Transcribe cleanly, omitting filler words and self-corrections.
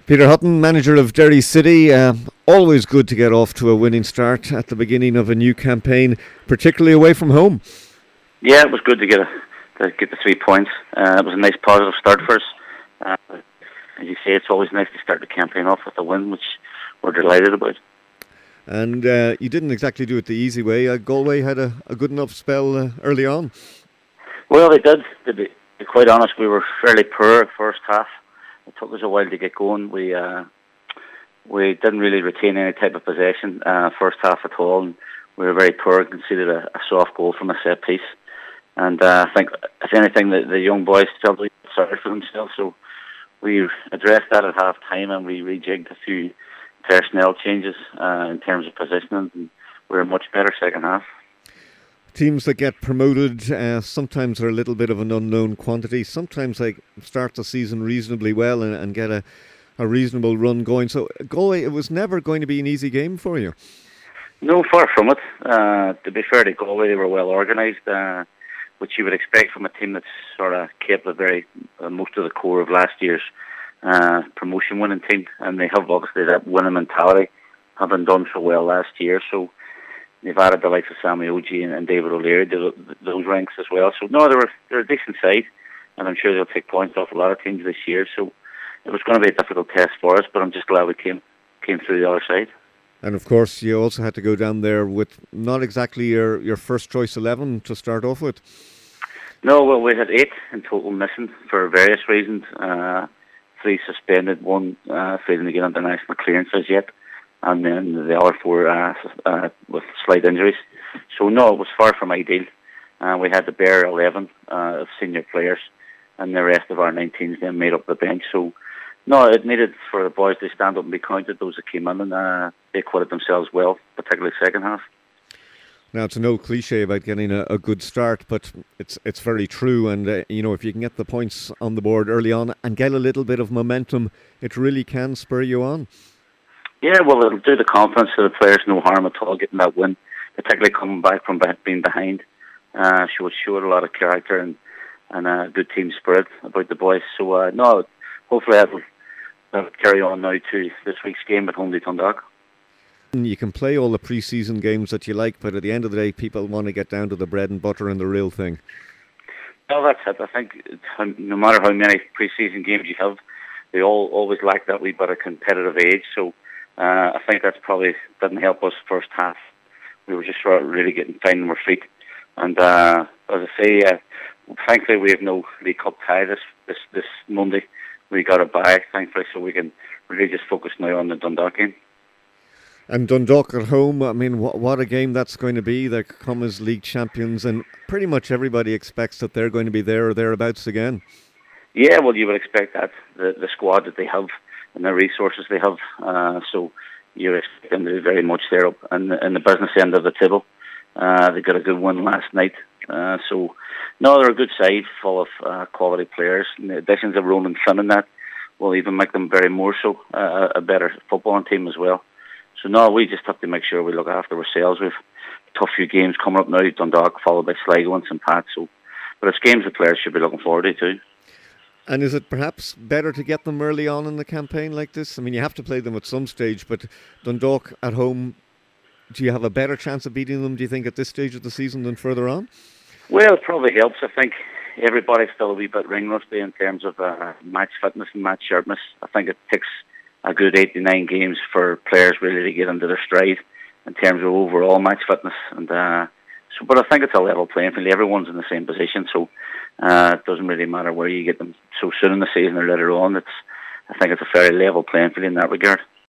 Peter Hutton, manager of Derry City. Always good to get off to a winning start at the beginning of a new campaign, particularly away from home. Yeah, it was good to get the 3 points. It was a nice positive start for us. As you say, it's always nice to start the campaign off with a win, which we're delighted about. And you didn't exactly do it the easy way. Galway had a good enough spell early on. Well, they did. To be quite honest, we were fairly poor first half. It took us a while to get going. We didn't really retain any type of possession first half at all. And we were very poor and conceded a soft goal from a set piece. And I think, if anything, the young boys felt really sorry for themselves. So we addressed that at half time and we rejigged a few personnel changes in terms of positioning. And we were a much better second half. Teams that get promoted sometimes are a little bit of an unknown quantity. Sometimes they start the season reasonably well and get a reasonable run going. So Galway, it was never going to be an easy game for you. No, far from it. To be fair to Galway, they were well organised, which you would expect from a team that's sort of kept most of the core of last year's promotion winning team. And they have obviously that winning mentality, having done so well last year. So they've added the likes of Sammy Oji and David O'Leary to those ranks as well. So no, they're a decent side, and I'm sure they'll take points off a lot of teams this year. So it was going to be a difficult test for us, but I'm just glad we came through the other side. And of course, you also had to go down there with not exactly your first choice 11 to start off with. No, well, we had 8 in total missing for various reasons. 3 suspended, 1 failing to get international clearances yet, and then the other 4 with slight injuries. So no, it was far from ideal. We had to bear 11 of senior players, and the rest of our 19s then made up the bench. So no, it needed for the boys to stand up and be counted, those that came in, and they acquitted themselves well, particularly second half. Now, it's an old cliche about getting a good start, but it's very true. And, if you can get the points on the board early on and get a little bit of momentum, it really can spur you on. Yeah, well, it'll do the confidence of the players no harm at all getting that win, particularly coming back from being behind. Showed a lot of character and a good team spirit about the boys. So, no, hopefully that'll carry on now to this week's game at home to Dundalk. You can play all the pre-season games that you like, but at the end of the day, people want to get down to the bread and butter and the real thing. Well, that's it. I think no matter how many pre-season games you have, they always lack that wee bit of competitive edge. So I think that's probably didn't help us first half. We were just sort of really finding our feet. And as I say, thankfully we have no League Cup tie this Monday. We got it back, thankfully, so we can really just focus now on the Dundalk game. And Dundalk at home, I mean, what a game that's going to be. They come as league champions, and pretty much everybody expects that they're going to be there or thereabouts again. Yeah, well, you would expect that. The squad that they have and the resources they have, so you expect them to be very much there up in the business end of the table. They got a good win last night. So, no, they're a good side, full of quality players. And the additions of Ronan Finn in that will even make them very more so a better footballing team as well. So, no, we just have to make sure we look after ourselves. We've a tough few games coming up now, Dundalk, followed by Sligo and St. Pat. So, but it's games the players should be looking forward to too. And is it perhaps better to get them early on in the campaign like this? I mean, you have to play them at some stage, but Dundalk at home, do you have a better chance of beating them, do you think, at this stage of the season than further on? Well, it probably helps. I think everybody's still a wee bit ring rusty in terms of match fitness and match sharpness. I think it takes a good 8 to 9 games for players really to get into their stride in terms of overall match fitness. And but I think it's a level playing field. Everyone's in the same position, so it doesn't really matter where you get them so soon in the season or later on. I think it's a fairly level playing field in that regard.